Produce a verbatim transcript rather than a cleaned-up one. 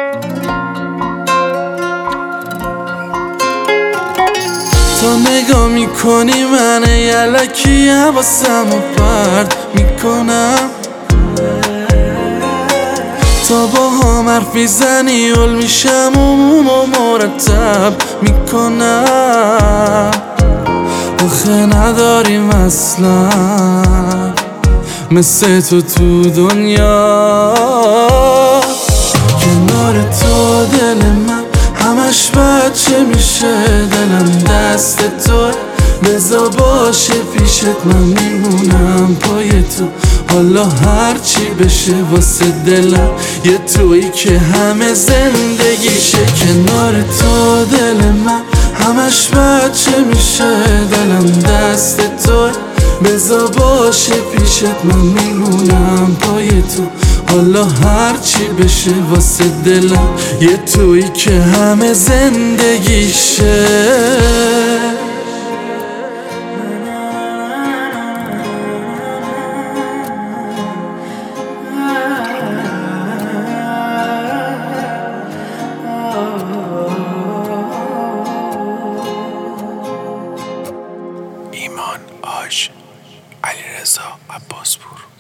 تو نگاه میکنی من یلکی حواسمو پرت میکنم، تا با هم حرف میزنی اول میشم و مرتب میکنم. آخه نداریم اصلا مثل تو تو دنیا، کنار تو دل من همش بچه میشه، دلم دست تو بزا باشه پیشت، من میمونم پای تو حالا هرچی بشه واسه دلم، یه تویی که همه زندگیشه. کنار تو دل من همش بچه میشه، دلم دست تو بزا باشه پیشت، من میمونم پای تو حالا هرچی بشه واسه دلم، یه تویی که همه زندگیشه. ایمان آش، علیرضا عباسپور.